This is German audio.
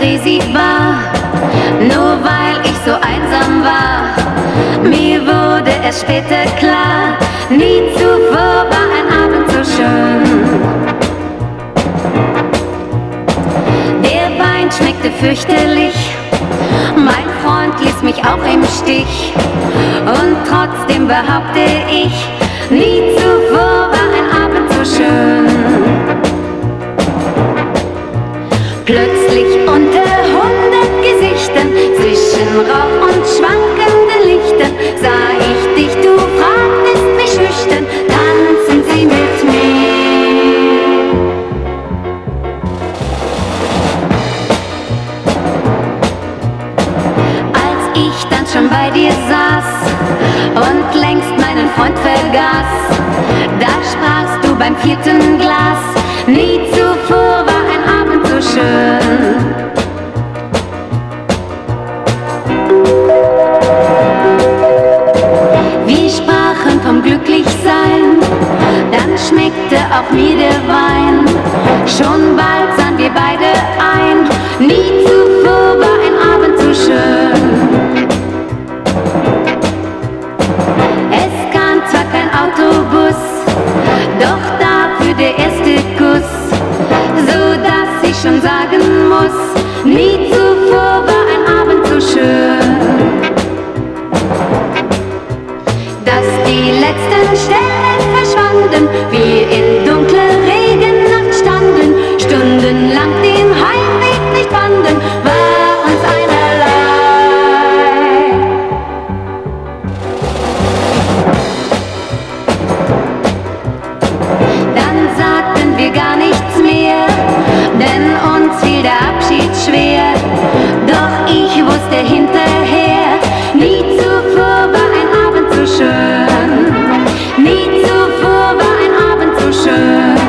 ehe sie war, nur weil ich so einsam war. Mir wurde es später klar, nie zuvor war ein Abend so schön. Der Wein schmeckte fürchterlich, mein Freund ließ mich auch im Stich. Und trotzdem behaupte ich, nie zuvor war ein Abend so schön. Plötzlich unter 100 Gesichtern, zwischen Rauch und schwankenden Lichtern, sah ich dich, du fragtest mich schüchtern, tanzen Sie mit mir? Als ich dann schon bei dir saß und längst meinen Freund vergaß, da sprachst du beim 4. Glas, nie zuvor war ein Abend so schön. Wir sprachen vom Glücklichsein, dann schmeckte auch mir der Wein. Schon bald sahen wir beide ein, nie zuvor war ein Abend so schön. Es kam zwar kein Autobus, doch dafür der erste Kuss, so dass ich schon sagen muss, nie zuvor war ein Abend so schön. Dass die letzten Sterne verschwanden, wir in dunkler Regennacht standen, stundenlang den Heimweg nicht fanden, war uns einerlei. Dann sagten wir gar nichts mehr, denn uns fiel der Abschied schwer. Doch ich wusste hinterher, nie zuvor war ein Abend so schön. Nie zuvor war ein Abend so schön.